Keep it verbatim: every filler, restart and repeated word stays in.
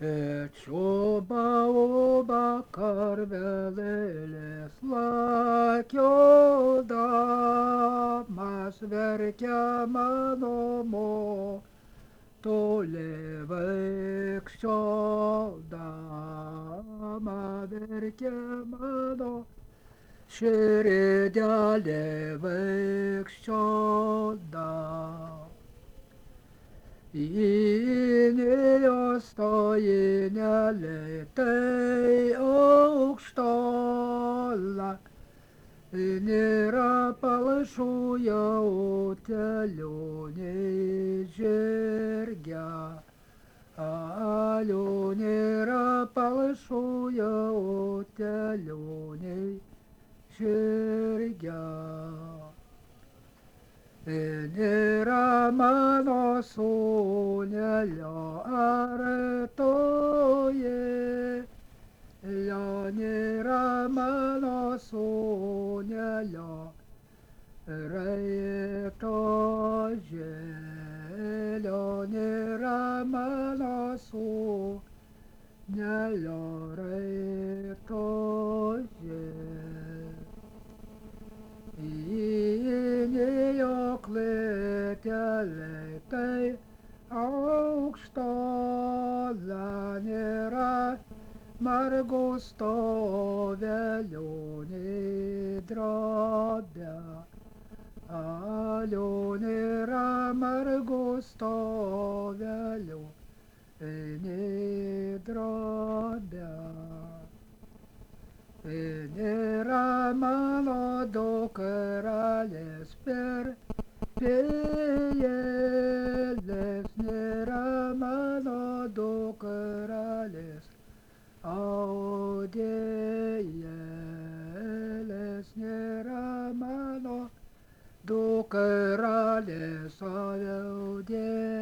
Et šoba oba karvelėlės lakiodamas verkia mano motulė vaikščiodama verkia mano širdelė vaikščiodama. Įnėjo stojinelė tai aukštola, nėra palašų jau telionė žirgia. Alio nėra palašų jau telionė žirgia. Nėra mano sūnelio artoje, jo nėra mano sūnelio raitoje, jo nėra mano sūnelio raitoje. Įnėjo klėtelė tai aukštola, nėra margų stovelių nei drobė. Alio nėra margų stovelių nei drobė. Nėra mano dukrelės per pėlės, nėra mano dukrelės audėlės, nėra mano dukrelės audėlės.